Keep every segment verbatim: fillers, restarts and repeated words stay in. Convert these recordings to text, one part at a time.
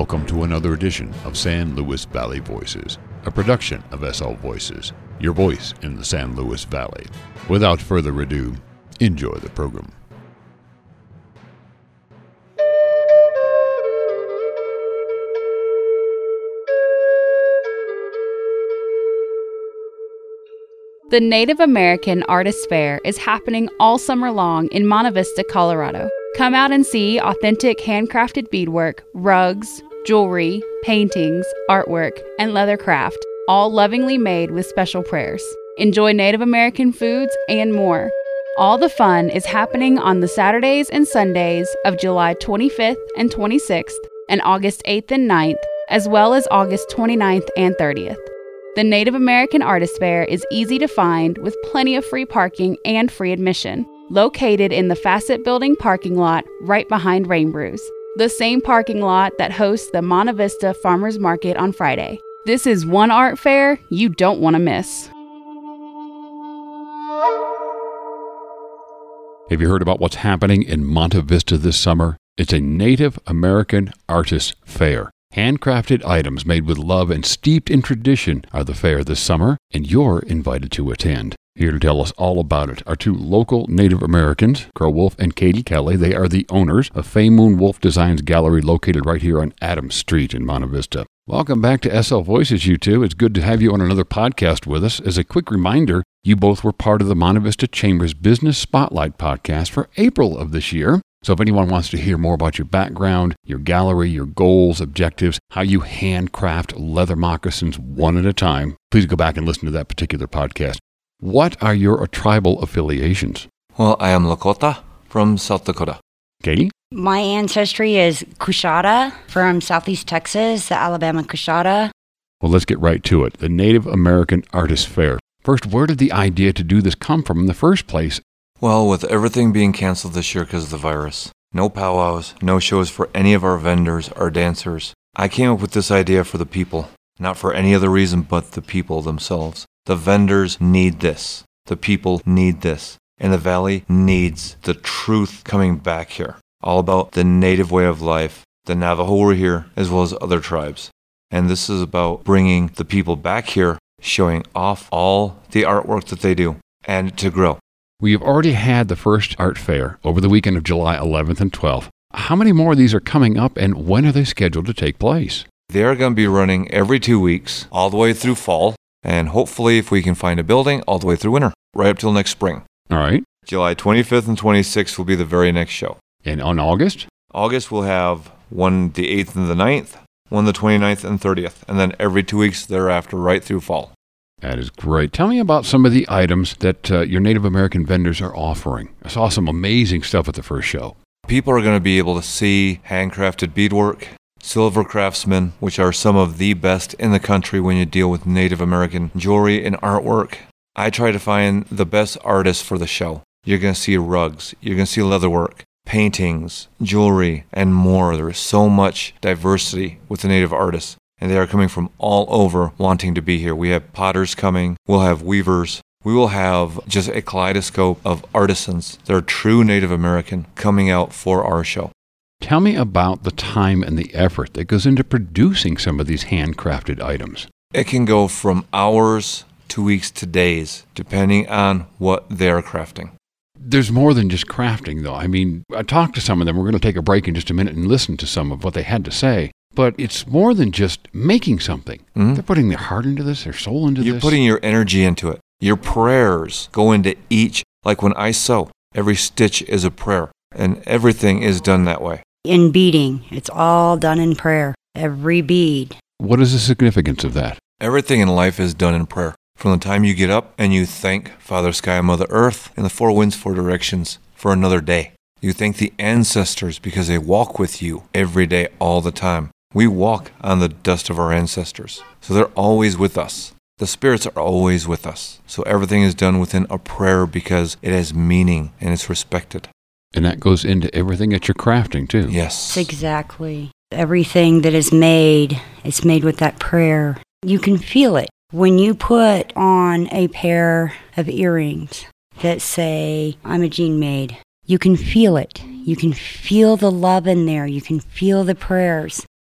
Welcome to another edition of San Luis Valley Voices, a production of S L Voices, your voice in the San Luis Valley. Without further ado, enjoy the program. The Native American Artists Fair is happening all summer long in Monte Vista, Colorado. Come out and see authentic handcrafted beadwork, rugs, jewelry, paintings, artwork, and leather craft, all lovingly made with special prayers. Enjoy Native American foods and more. All the fun is happening on the Saturdays and Sundays of July twenty-fifth and twenty-sixth and August eighth and ninth, as well as August twenty-ninth and thirtieth. The Native American Artists Fair is easy to find with plenty of free parking and free admission, located in the Facet Building parking lot right behind Rain Brews, the same parking lot that hosts the Monte Vista Farmers Market on Friday. This is one art fair you don't want to miss. Have you heard about what's happening in Monte Vista this summer? It's a Native American Artists Fair. Handcrafted items made with love and steeped in tradition are the fair this summer, and you're invited to attend. Here to tell us all about it are two local Native Americans, Crow Wolf and Katie Kelly. They are the owners of Fay Moon Wolf Designs Gallery located right here on Adams Street in Monte Vista. Welcome back to S L Voices, you two. It's good to have you on another podcast with us. As a quick reminder, you both were part of the Monte Vista Chamber's Business Spotlight podcast for April of this year. So if anyone wants to hear more about your background, your gallery, your goals, objectives, how you handcraft leather moccasins one at a time, please go back and listen to that particular podcast. What are your tribal affiliations? Well, I am Lakota from South Dakota. Katie? My ancestry is Coushatta from Southeast Texas, the Alabama Coushatta. Well, let's get right to it. The Native American Artists Fair. First, where did the idea to do this come from in the first place? Well, with everything being canceled this year because of the virus, no powwows, no shows for any of our vendors, our dancers, I came up with this idea for the people. Not for any other reason but the people themselves. The vendors need this. The people need this. And the valley needs the truth coming back here. All about the native way of life. The Navajo were here, as well as other tribes. And this is about bringing the people back here, showing off all the artwork that they do, and to grow. We have already had the first art fair over the weekend of July eleventh and twelfth. How many more of these are coming up, and when are they scheduled to take place? They are going to be running every two weeks, all the way through fall, and hopefully, if we can find a building, all the way through winter, right up till next spring. All right. July twenty-fifth and twenty-sixth will be the very next show. And on August? August we'll have one the eighth and the ninth, one the twenty-ninth and thirtieth, and then every two weeks thereafter, right through fall. That is great. Tell me about some of the items that uh, your Native American vendors are offering. I saw some amazing stuff at the first show. People are going to be able to see handcrafted beadwork, silver craftsmen, which are some of the best in the country when you deal with Native American jewelry and artwork. I try to find the best artists for the show. You're going to see rugs, you're going to see leatherwork, paintings, jewelry, and more. There is so much diversity with the Native artists. And they are coming from all over wanting to be here. We have potters coming. We'll have weavers. We will have just a kaleidoscope of artisans that are true Native American coming out for our show. Tell me about the time and the effort that goes into producing some of these handcrafted items. It can go from hours to weeks to days, depending on what they're crafting. There's more than just crafting, though. I mean, I talked to some of them. We're going to take a break in just a minute and listen to some of what they had to say. But it's more than just making something. Mm-hmm. They're putting their heart into this, their soul into You're this. You're putting your energy into it. Your prayers go into each. Like when I sew, every stitch is a prayer. And everything is done that way. In beading, it's all done in prayer. Every bead. What is the significance of that? Everything in life is done in prayer. From the time you get up and you thank Father Sky, Mother Earth, and the four winds, four directions for another day. You thank the ancestors because they walk with you every day, all the time. We walk on the dust of our ancestors, so they're always with us. The spirits are always with us. So everything is done within a prayer because it has meaning and it's respected. And that goes into everything that you're crafting, too. Yes. Exactly. Everything that is made, it's made with that prayer. You can feel it. When you put on a pair of earrings that say, I'm a Jean maid, you can feel it. You can feel the love in there. You can feel the prayers.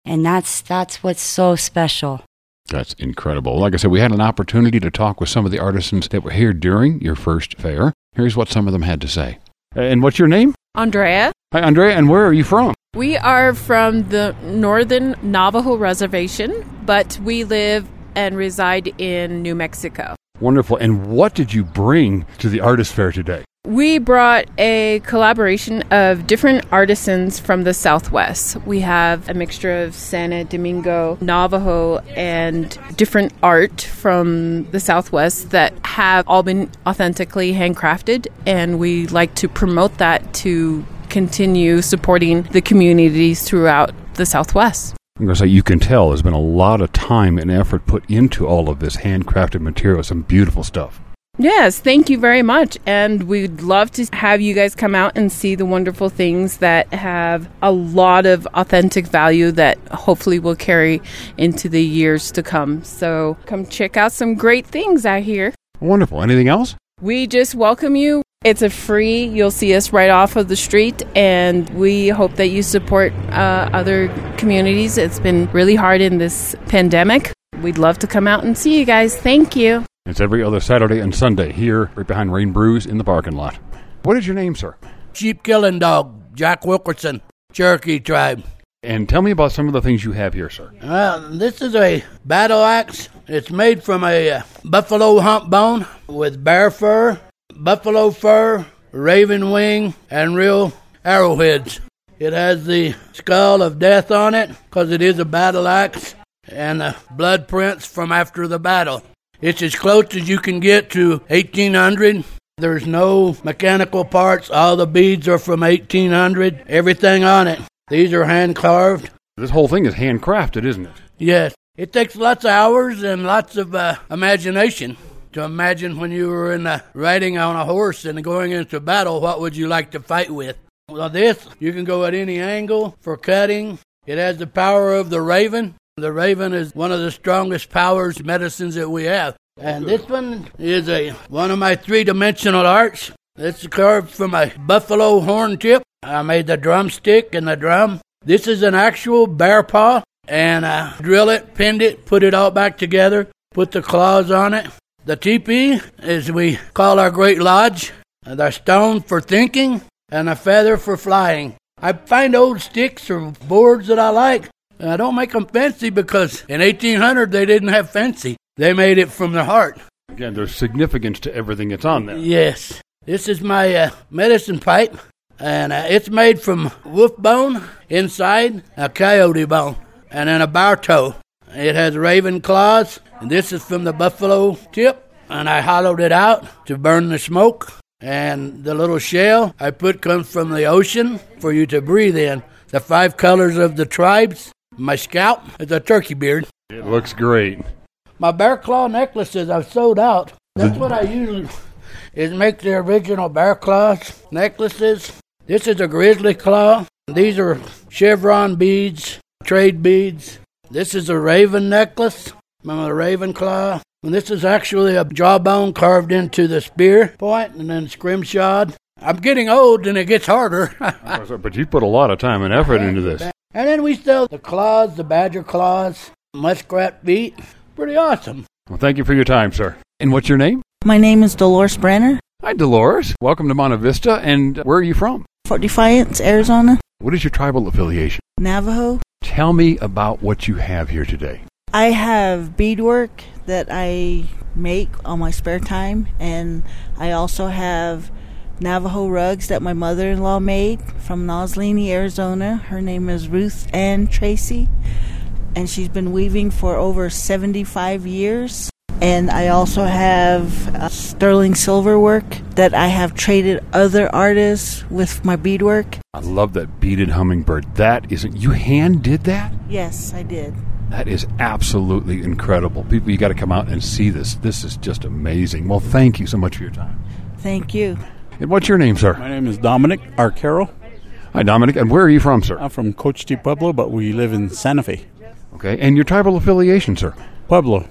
And that's that's what's so special. That's incredible. Like I said, we had an opportunity to talk with some of the artisans that were here during your first fair. Here's what some of them had to say. And what's your name? Andrea. Hi, Andrea, and where are you from? We are from the Northern Navajo Reservation, but we live and reside in New Mexico. Wonderful. And what did you bring to the artist fair today? We brought a collaboration of different artisans from the Southwest. We have a mixture of Santo Domingo, Navajo, and different art from the Southwest that have all been authentically handcrafted, and we like to promote that to continue supporting the communities throughout the Southwest. I'm going to say you can tell there's been a lot of time and effort put into all of this handcrafted material, some beautiful stuff. Yes, thank you very much. And we'd love to have you guys come out and see the wonderful things that have a lot of authentic value that hopefully will carry into the years to come. So come check out some great things out here. Wonderful. Anything else? We just welcome you. It's a free, you'll see us right off of the street, and we hope that you support uh, other communities. It's been really hard in this pandemic. We'd love to come out and see you guys. Thank you. It's every other Saturday and Sunday here right behind Rain Brews in the parking lot. What is your name, sir? Sheep Killing Dog, Jack Wilkerson, Cherokee tribe. And tell me about some of the things you have here, sir. Uh, this is a battle axe. It's made from a uh, buffalo hump bone with bear fur, buffalo fur, raven wing, and real arrowheads. It has the skull of death on it because it is a battle axe, and the blood prints from after the battle. It's as close as you can get to eighteen hundred. There's no mechanical parts. All the beads are from eighteen hundred. Everything on it. These are hand carved. This whole thing is handcrafted, isn't it? Yes. It takes lots of hours and lots of uh, imagination to imagine when you were in a, riding on a horse and going into battle, what would you like to fight with? Well, this, you can go at any angle for cutting. It has the power of the raven. The raven is one of the strongest powers medicines that we have. And this one is a one of my three-dimensional arts. It's carved from a buffalo horn tip. I made the drumstick and the drum. This is an actual bear paw. And I drill it, pinned it, put it all back together, put the claws on it. The teepee is we call our great lodge. The stone for thinking and a feather for flying. I find old sticks or boards that I like. I don't make them fancy because in eighteen hundred they didn't have fancy. They made it from the heart. Again, there's significance to everything that's on there. Yes. This is my uh, medicine pipe, and uh, it's made from wolf bone inside, a coyote bone, and then a bear toe. It has raven claws, and this is from the buffalo tip, and I hollowed it out to burn the smoke. And the little shell I put comes from the ocean for you to breathe in. The five colors of the tribes. My scalp is a turkey beard. It looks great. My bear claw necklaces I've sold out. That's what I usually is make the original bear claws necklaces. This is a grizzly claw. These are chevron beads, trade beads. This is a raven necklace, a raven claw. And this is actually a jawbone carved into the spear point and then scrimshawed. I'm getting old and it gets harder. But you put a lot of time and effort into this. And then we sell the claws, the badger claws, muskrat feet. Pretty awesome. Well, thank you for your time, sir. And what's your name? My name is Dolores Brenner. Hi, Dolores. Welcome to Monte Vista. And where are you from? Fort Defiance, Arizona. What is your tribal affiliation? Navajo. Tell me about what you have here today. I have beadwork that I make on my spare time, and I also have Navajo rugs that my mother-in-law made from Noslini, Arizona. Her name is Ruth Ann Tracy, and she's been weaving for over seventy-five years. And I also have uh, sterling silver work that I have traded other artists with my beadwork. I love that beaded hummingbird. That isn't... You hand did that? Yes, I did. That is absolutely incredible. People, you got to come out and see this. This is just amazing. Well, thank you so much for your time. Thank you. And what's your name, sir? My name is Dominic Arcaro. Hi, Dominic. And where are you from, sir? I'm from Cochiti, Pueblo, but we live in Santa Fe. Okay. And your tribal affiliation, sir? Pueblo.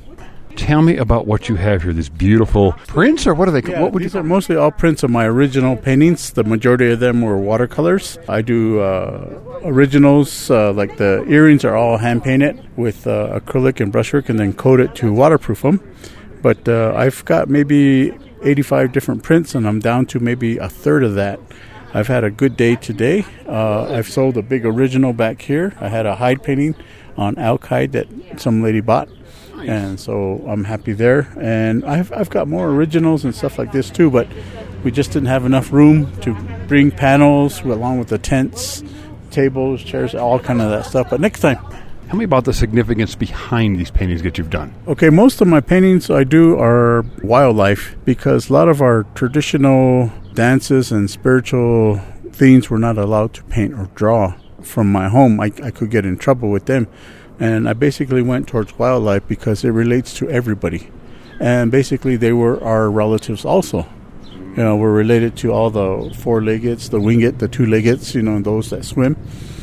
Tell me about what you have here. These beautiful prints, or what are they? Yeah, what would these you are mostly all prints of my original paintings. The majority of them were watercolors. I do uh, originals, uh, like the earrings are all hand painted with uh, acrylic and brushwork, and then coated to waterproof them. But uh, I've got maybe eighty-five different prints, and I'm down to maybe a third of that. I've had a good day today. Uh, I've sold a big original back here. I had a hide painting on elk hide that some lady bought. And so I'm happy there. And I've I've got more originals and stuff like this too, but we just didn't have enough room to bring panels along with the tents, tables, chairs, all kind of that stuff. But next time. Tell me about the significance behind these paintings that you've done. Okay, most of my paintings I do are wildlife because a lot of our traditional dances and spiritual themes were not allowed to paint or draw from my home. I, I could get in trouble with them. And I basically went towards wildlife because it relates to everybody. And basically they were our relatives also. You know, we're related to all the four-leggeds, the winged, the two-leggeds, you know, those that swim.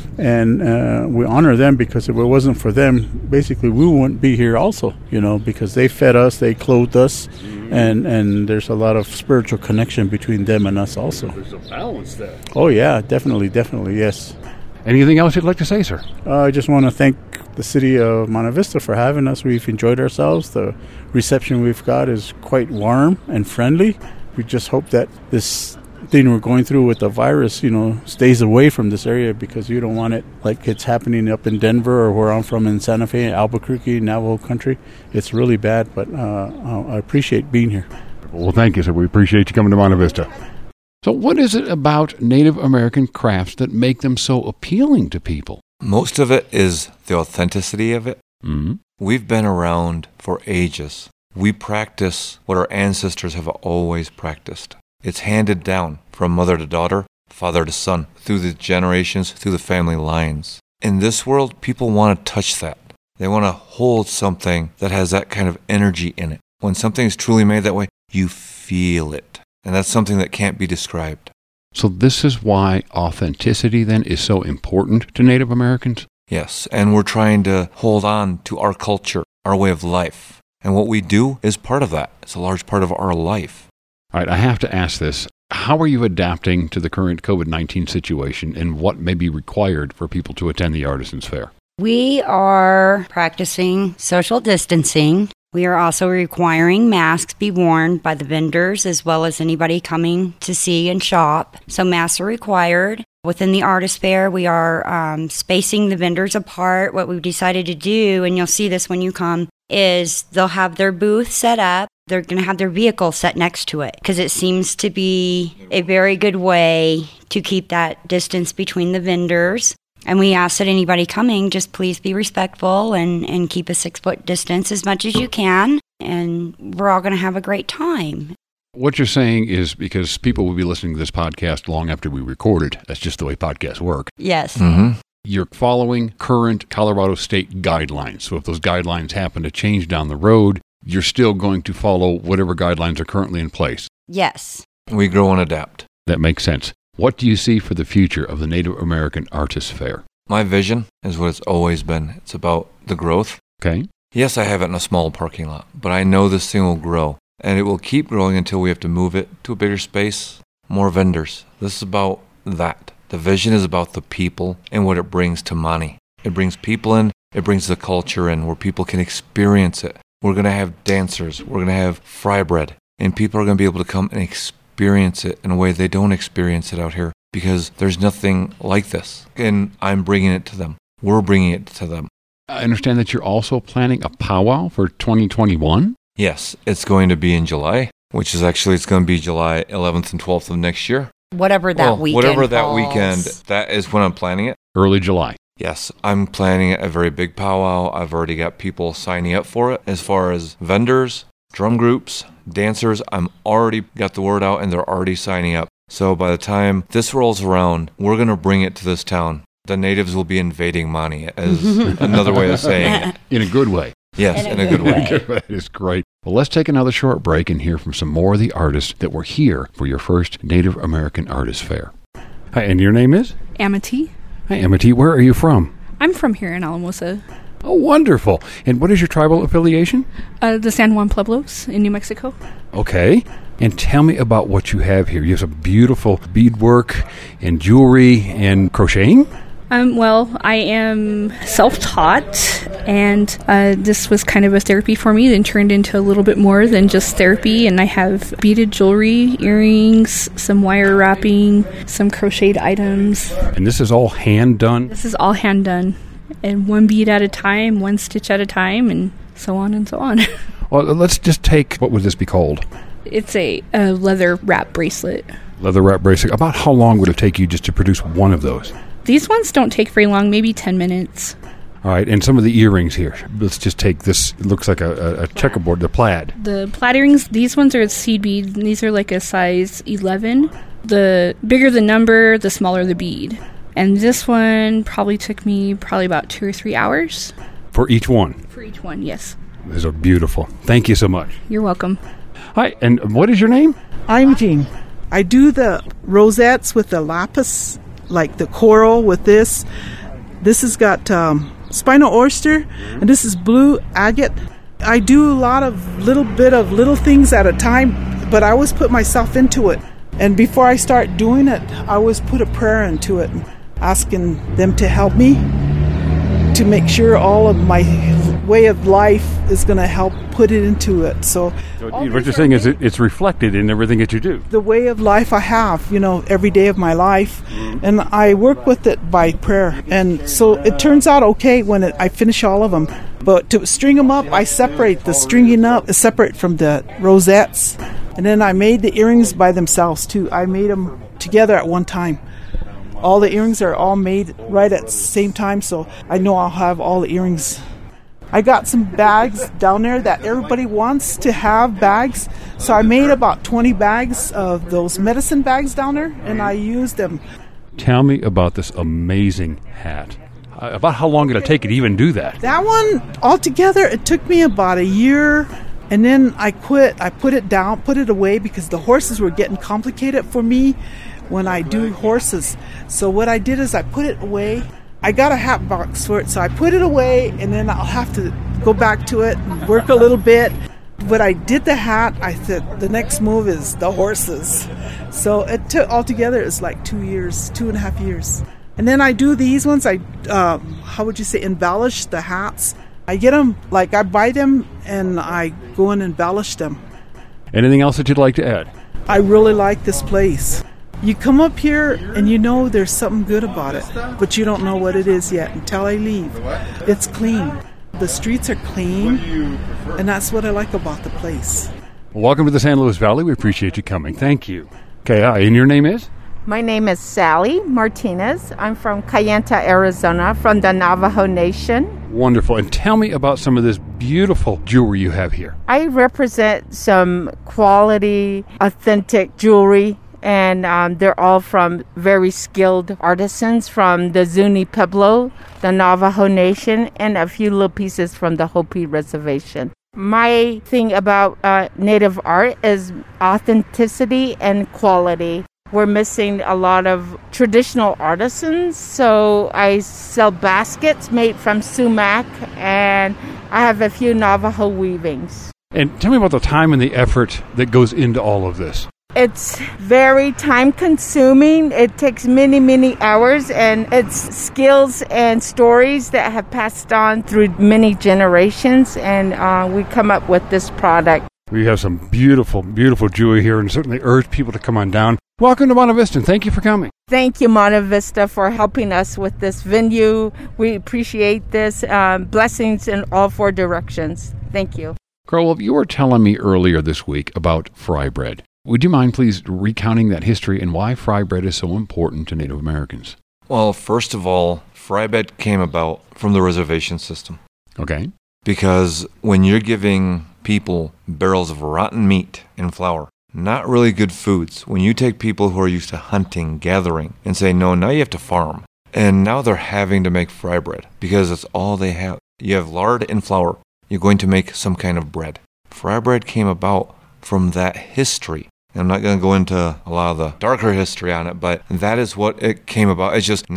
And uh, we honor them because if it wasn't for them, basically we wouldn't be here also, you know, because they fed us, they clothed us, and, and there's a lot of spiritual connection between them and us also. There's a balance there. Oh, yeah, definitely, definitely, yes. Anything else you'd like to say, sir? Uh, I just want to thank the city of Monte Vista for having us. We've enjoyed ourselves. The reception we've got is quite warm and friendly. We just hope that this thing we're going through with the virus, you know, stays away from this area because you don't want it like it's happening up in Denver or where I'm from in Santa Fe, Albuquerque, Navajo country. It's really bad, but uh, I appreciate being here. Well, thank you, sir. We appreciate you coming to Monte Vista. So what is it about Native American crafts that make them so appealing to people? Most of it is the authenticity of it. Mm-hmm. We've been around for ages. We practice what our ancestors have always practiced. It's handed down from mother to daughter, father to son, through the generations, through the family lines. In this world, people want to touch that. They want to hold something that has that kind of energy in it. When something's truly made that way, you feel it. And that's something that can't be described. So this is why authenticity then is so important to Native Americans? Yes, and we're trying to hold on to our culture, our way of life. And what we do is part of that. It's a large part of our life. All right, I have to ask this. How are you adapting to the current covid nineteen situation, and what may be required for people to attend the Artisans Fair? We are practicing social distancing. We are also requiring masks be worn by the vendors as well as anybody coming to see and shop. So masks are required. Within the Artist Fair, we are um, spacing the vendors apart. What we've decided to do, and you'll see this when you come, is they'll have their booth set up. They're going to have their vehicle set next to it because it seems to be a very good way to keep that distance between the vendors. And we ask that anybody coming just please be respectful and, and keep a six-foot distance as much as you can. And we're all going to have a great time. What you're saying is because people will be listening to this podcast long after we record it. That's just the way podcasts work. Yes. Mm-hmm. You're following current Colorado state guidelines. So if those guidelines happen to change down the road, you're still going to follow whatever guidelines are currently in place. Yes. We grow and adapt. That makes sense. What do you see for the future of the Native American Artists Fair? My vision is what it's always been. It's about the growth. Okay. Yes, I have it in a small parking lot, but I know this thing will grow. And it will keep growing until we have to move it to a bigger space, more vendors. This is about that. The vision is about the people and what it brings to Monte. It brings people in, it brings the culture in where people can experience it. We're going to have dancers, we're going to have fry bread, and people are going to be able to come and experience it in a way they don't experience it out here because there's nothing like this. And I'm bringing it to them. We're bringing it to them. I understand that you're also planning a powwow for twenty twenty-one? Yes, it's going to be in July, which is actually, it's going to be July eleventh and twelfth of next year. Whatever that well, weekend Whatever that falls. weekend, that is when I'm planning it. Early July. Yes, I'm planning a very big powwow. I've already got people signing up for it. As far as vendors, drum groups, dancers, I'm already got the word out and they're already signing up. So by the time this rolls around, we're going to bring it to this town. The natives will be invading Monte, as another way of saying it. In a good way. Yes, in, In a, a good good way. That is great. Well, let's take another short break and hear from some more of the artists that were here for your first Native American Artists Fair. Hi, and your name is? Amity. Hi, Amity. Where are you from? I'm from here in Alamosa. Oh, wonderful. And what is your tribal affiliation? Uh, the San Juan Pueblos in New Mexico. Okay. And tell me about what you have here. You have some beautiful beadwork and jewelry and crocheting? Um, well, I am self-taught, and uh, this was kind of a therapy for me, then turned into a little bit more than just therapy, and I have beaded jewelry, earrings, some wire wrapping, some crocheted items. And this is all hand done? This is all hand done, and one bead at a time, one stitch at a time, and so on and so on. Well, let's just take, what would this be called? It's a, a leather wrap bracelet. Leather wrap bracelet. About how long would it take you just to produce one of those? These ones don't take very long, maybe ten minutes. All right, and some of the earrings here. Let's just take this. It looks like a, a, a checkerboard, the plaid. The plaid earrings, these ones are seed bead. These are like a size eleven. The bigger the number, the smaller the bead. And this one probably took me probably about two or three hours. For each one? For each one, yes. These are beautiful. Thank you so much. You're welcome. Hi, and what is your name? I'm Jean. I do the rosettes with the lapis, like the coral with this. This has got um, spinal oyster, and this is blue agate. I do a lot of little bit of little things at a time, but I always put myself into it. And before I start doing it, I always put a prayer into it, asking them to help me to make sure all of my way of life is going to help put it into it. So, so what you're saying is it, it's reflected in everything that you do. The way of life I have, you know, every day of my life, and I work with it by prayer. And so it turns out okay when it, I finish all of them. But to string them up, I separate the stringing up, is separate from the rosettes. And then I made the earrings by themselves too. I made them together at one time. All the earrings are all made right at the same time, so I know I'll have all the earrings. I got some bags down there that everybody wants to have bags, so I made about twenty bags of those medicine bags down there, and I used them. Tell me about this amazing hat. Uh, about how long did it take you to even do that? That one, altogether, it took me about a year, and then I quit. I put it down, put it away, because the horses were getting complicated for me when I do horses. So what I did is I put it away. I got a hat box for it, so I put it away, and then I'll have to go back to it and work a little bit. When I did the hat, I said the next move is the horses. So it took altogether it's like two years, two and a half years. And then I do these ones. I uh, how would you say embellish the hats? I get them like I buy them and I go and embellish them. Anything else that you'd like to add? I really like this place. You come up here and you know there's something good about it, but you don't know what it is yet until I leave. It's clean. The streets are clean, and that's what I like about the place. Well, welcome to the San Luis Valley. We appreciate you coming. Thank you. Okay, hi, and your name is? My name is Sally Martinez. I'm from Kayenta, Arizona, from the Navajo Nation. Wonderful. And tell me about some of this beautiful jewelry you have here. I represent some quality, authentic jewelry. And um, they're all from very skilled artisans from the Zuni Pueblo, the Navajo Nation, and a few little pieces from the Hopi Reservation. My thing about uh, Native art is authenticity and quality. We're missing a lot of traditional artisans, so I sell baskets made from sumac, and I have a few Navajo weavings. And tell me about the time and the effort that goes into all of this. It's very time-consuming. It takes many, many hours, and it's skills and stories that have passed on through many generations, and uh, we come up with this product. We have some beautiful, beautiful jewelry here, and certainly urge people to come on down. Welcome to Monte Vista, and thank you for coming. Thank you, Monte Vista, for helping us with this venue. We appreciate this. Um, blessings in all four directions. Thank you. Carl, you were telling me earlier this week about fry bread. Would you mind please recounting that history and why fry bread is so important to Native Americans? Well, first of all, fry bread came about from the reservation system. Okay. Because when you're giving people barrels of rotten meat and flour, not really good foods, when you take people who are used to hunting, gathering, and say, no, now you have to farm. And now they're having to make fry bread because it's all they have. You have lard and flour. You're going to make some kind of bread. Fry bread came about from that history. I'm not going to go into a lot of the darker history on it, but that is what it came about. It's just now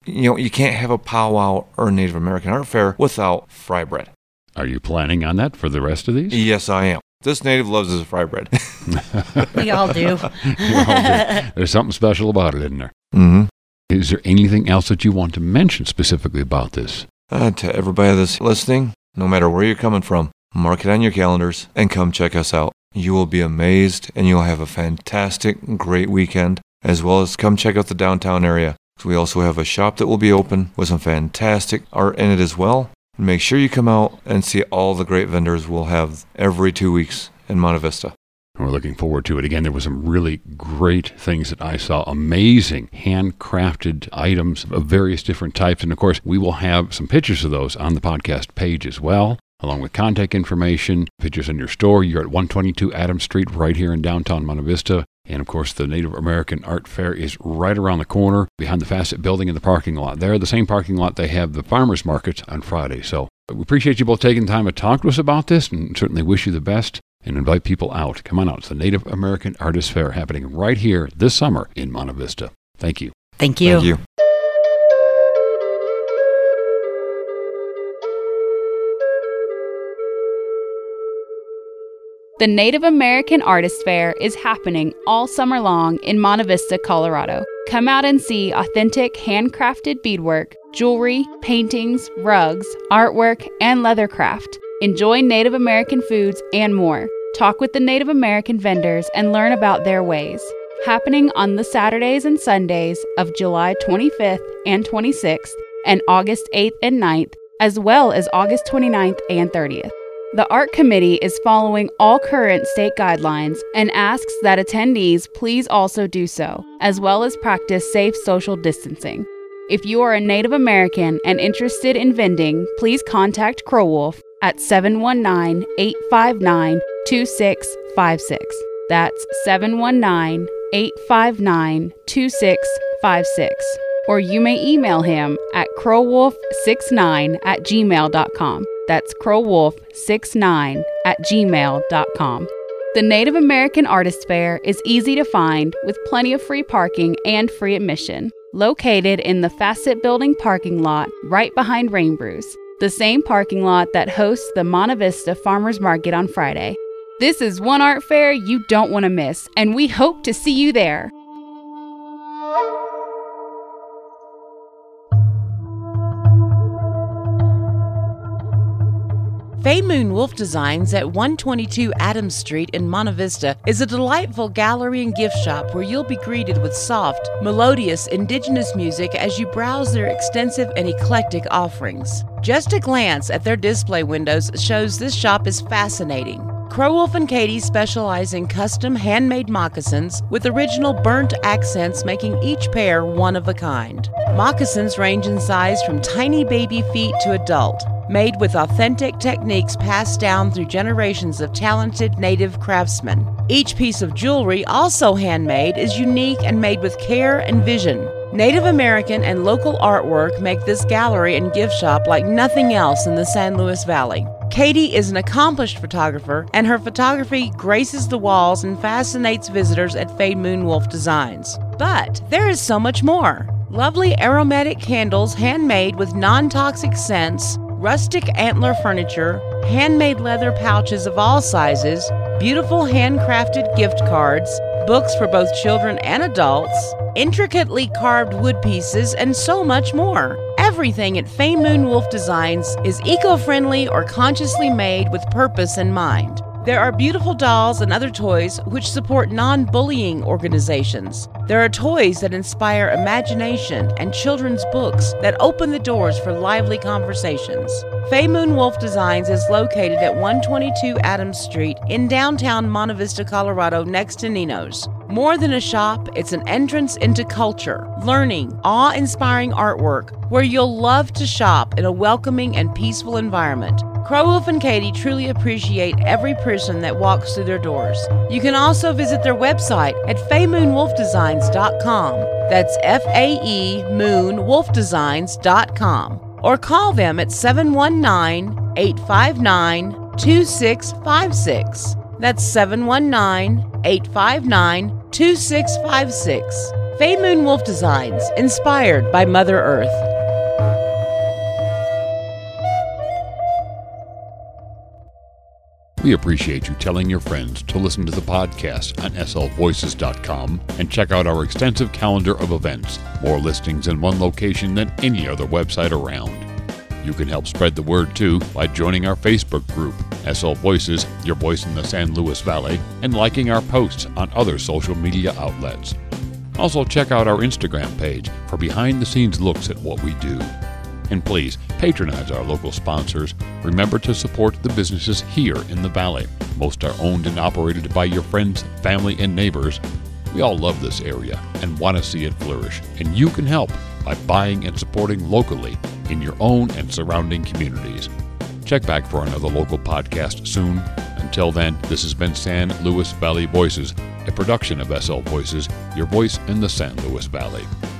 You know, you can't have a powwow or a Native American art fair without fry bread. Are you planning on that for the rest of these? Yes, I am. This native loves his fry bread. We all do. You all do. There's something special about it, isn't there? Mm-hmm. Is there anything else that you want to mention specifically about this? Uh, to everybody that's listening, no matter where you're coming from, mark it on your calendars and come check us out. You will be amazed and you'll have a fantastic, great weekend, as well as come check out the downtown area. We also have a shop that will be open with some fantastic art in it as well. Make sure you come out and see all the great vendors we'll have every two weeks in Monte Vista. We're looking forward to it. Again, there were some really great things that I saw. Amazing handcrafted items of various different types. And, of course, we will have some pictures of those on the podcast page as well, along with contact information, pictures in your store. You're at one twenty-two Adams Street right here in downtown Monte Vista. And, of course, the Native American Art Fair is right around the corner behind the Facet building in the parking lot. There, the same parking lot they have the farmers market on Friday. So we appreciate you both taking the time to talk to us about this and certainly wish you the best and invite people out. Come on out. It's the Native American Artist Fair happening right here this summer in Monte Vista. Thank you. Thank you. Thank you. The Native American Artist Fair is happening all summer long in Monte Vista, Colorado. Come out and see authentic handcrafted beadwork, jewelry, paintings, rugs, artwork, and leathercraft. Enjoy Native American foods and more. Talk with the Native American vendors and learn about their ways. Happening on the Saturdays and Sundays of July twenty-fifth and twenty-sixth and August eighth and ninth, as well as August twenty-ninth and thirtieth. The Art Committee is following all current state guidelines and asks that attendees please also do so, as well as practice safe social distancing. If you are a Native American and interested in vending, please contact Crow Wolf at seven one nine, eight five nine, two six five six. That's seven one nine, eight five nine, two six five six. Or you may email him at crowwolf six nine at gmail dot com. That's crowwolf six nine at gmail dot com. The Native American Artist Fair is easy to find with plenty of free parking and free admission. Located in the Facet Building parking lot right behind Rainbrews, the same parking lot that hosts the Monte Vista Farmers Market on Friday. This is one art fair you don't want to miss, and we hope to see you there. Faye Moon Wolf Designs at one twenty-two Adams Street in Monte Vista is a delightful gallery and gift shop where you'll be greeted with soft, melodious, indigenous music as you browse their extensive and eclectic offerings. Just a glance at their display windows shows this shop is fascinating. Crowwolf and Katie specialize in custom handmade moccasins with original burnt accents, making each pair one of a kind. Moccasins range in size from tiny baby feet to adult, made with authentic techniques passed down through generations of talented native craftsmen. Each piece of jewelry, also handmade, is unique and made with care and vision. Native American and local artwork make this gallery and gift shop like nothing else in the San Luis Valley. Katie is an accomplished photographer, and her photography graces the walls and fascinates visitors at Faye Moon Wolf Designs. But there is so much more. Lovely aromatic candles handmade with non-toxic scents, rustic antler furniture, handmade leather pouches of all sizes, beautiful handcrafted gift cards, books for both children and adults, intricately carved wood pieces, and so much more. Everything at Faye Moon Wolf Designs is eco-friendly or consciously made with purpose in mind. There are beautiful dolls and other toys which support non-bullying organizations. There are toys that inspire imagination and children's books that open the doors for lively conversations. Faye Moon Wolf Designs is located at one twenty-two Adams Street in downtown Monte Vista, Colorado, next to Nino's. More than a shop, it's an entrance into culture, learning, awe-inspiring artwork, where you'll love to shop in a welcoming and peaceful environment. Crowwolf and Katie truly appreciate every person that walks through their doors. You can also visit their website at faye moon wolf designs dot com. That's F A E moon wolf designs dot com. Or call them at seven one nine, eight five nine, two six five six. That's seven one nine, eight five nine, two six five six. Faye Moon Wolf Designs, inspired by Mother Earth. We appreciate you telling your friends to listen to the podcast on S L voices dot com and check out our extensive calendar of events, more listings in one location than any other website around. You can help spread the word too by joining our Facebook group, S L Voices, Your Voice in the San Luis Valley, and liking our posts on other social media outlets. Also check out our Instagram page for behind-the-scenes looks at what we do. And please, patronize our local sponsors. Remember to support the businesses here in the Valley. Most are owned and operated by your friends, family, and neighbors. We all love this area and want to see it flourish, and you can help by buying and supporting locally in your own and surrounding communities. Check back for another local podcast soon. Until then, this has been San Luis Valley Voices, a production of S L Voices, your voice in the San Luis Valley.